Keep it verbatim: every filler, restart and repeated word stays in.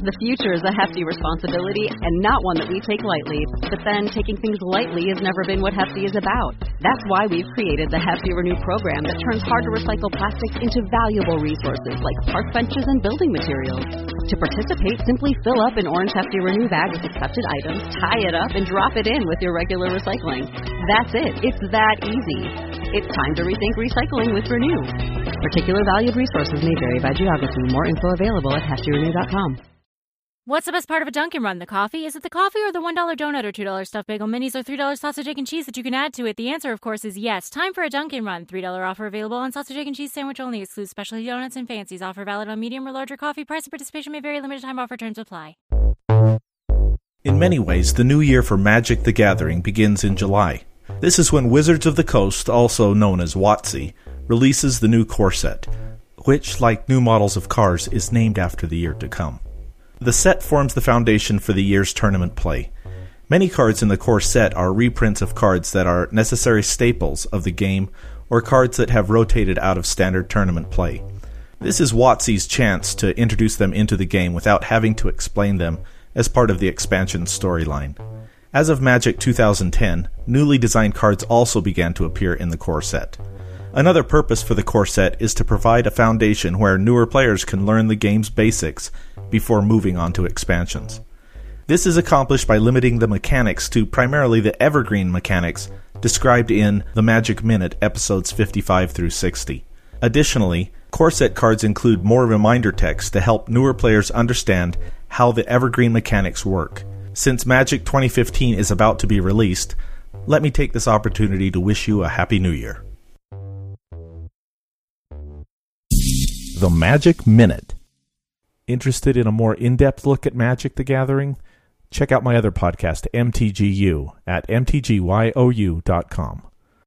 The future is a hefty responsibility and not one that we take lightly. But then, taking things lightly has never been what Hefty is about. That's why we've created the Hefty Renew program that turns hard-to-recycle plastics into valuable resources like park benches and building materials. To participate, simply fill up an orange Hefty Renew bag with accepted items, tie it up, and drop it in with your regular recycling. That's it. It's that easy. It's time to rethink recycling with Renew. Particular valued resources may vary by geography. More info available at hefty renew dot com. What's the best part of a Dunkin' Run? The coffee? Is it the coffee or the one dollar donut or two dollar stuffed bagel minis or three dollar sausage, egg, and cheese that you can add to it? The answer, of course, is yes. Time for a Dunkin' Run. three dollar offer available on sausage, egg, and cheese sandwich only. Excludes specialty donuts and fancies. Offer valid on medium or larger coffee. Price and participation may vary. Limited time offer. Terms apply. In many ways, the new year for Magic the Gathering begins in July. This is when Wizards of the Coast, also known as WotC, releases the new core set, which, like new models of cars, is named after the year to come. The set forms the foundation for the year's tournament play. Many cards in the core set are reprints of cards that are necessary staples of the game or cards that have rotated out of standard tournament play. This is WotC's chance to introduce them into the game without having to explain them as part of the expansion storyline. As of Magic two thousand ten, newly designed cards also began to appear in the core set. Another purpose for the core set is to provide a foundation where newer players can learn the game's basics before moving on to expansions. This is accomplished by limiting the mechanics to primarily the evergreen mechanics described in the Magic Minute episodes fifty-five through sixty. Additionally, core set cards include more reminder text to help newer players understand how the evergreen mechanics work. Since Magic twenty fifteen is about to be released, let me take this opportunity to wish you a Happy New Year. The Magic Minute. Interested in a more in-depth look at Magic the Gathering? Check out my other podcast, M T G U, at m t g y o u dot com.